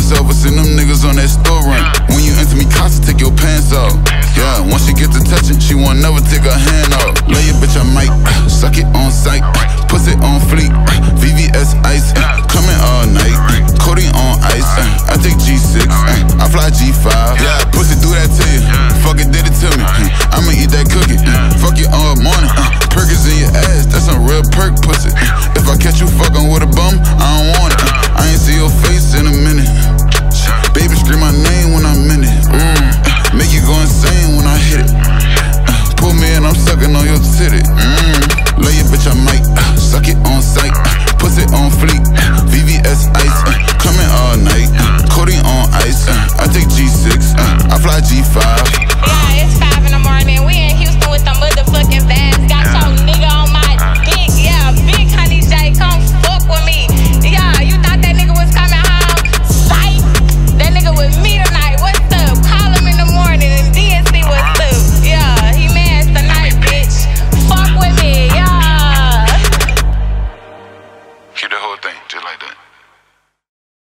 myself, I seen them niggas on that store run. When you enter me casa, take your pants off. Yeah, once she get to touching, she won't never take her hand off. Lay your bitch, I might suck it on sight. Pussy on fleek, VVS ice. Coming all night, codeine on ice. I take G6, I fly G5. Yeah, pussy do that to you. Fuck it, did it to me. I'ma eat that cookie. Fuck you all morning. Perkins in your ass, that's some real perk pussy. If I catch you fucking with a bum, I don't want it.